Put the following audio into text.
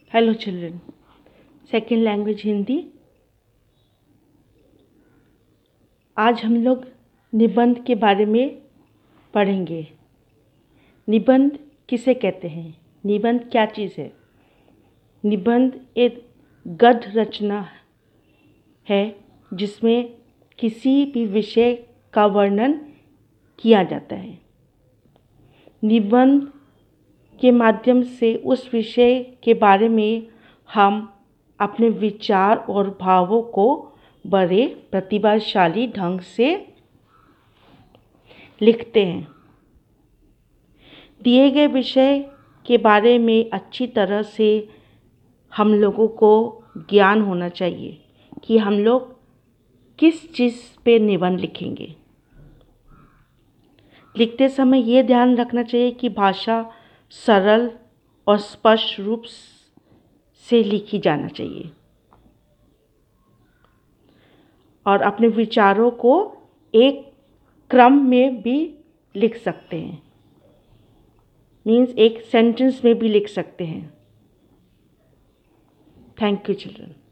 Hello children, second language Hindi. आज हम लोग निबंध के बारे में पढ़ेंगे। निबंध किसे कहते हैं? निबंध क्या चीज़ है? निबंध एक गद्य रचना है जिसमें किसी भी विषय का वर्णन किया जाता है। निबंध के माध्यम से उस विषय के बारे में हम अपने विचार और भावों को बड़े प्रतिभाशाली ढंग से लिखते हैं। दिए गए विषय के बारे में अच्छी तरह से हम लोगों को ज्ञान होना चाहिए कि हम लोग किस चीज़ पे निबंध लिखेंगे। लिखते समय ये ध्यान रखना चाहिए कि भाषा सरल और स्पष्ट रूप से लिखी जाना चाहिए और अपने विचारों को एक क्रम में भी लिख सकते हैं, मीन्स एक सेंटेंस में भी लिख सकते हैं। Thank you children.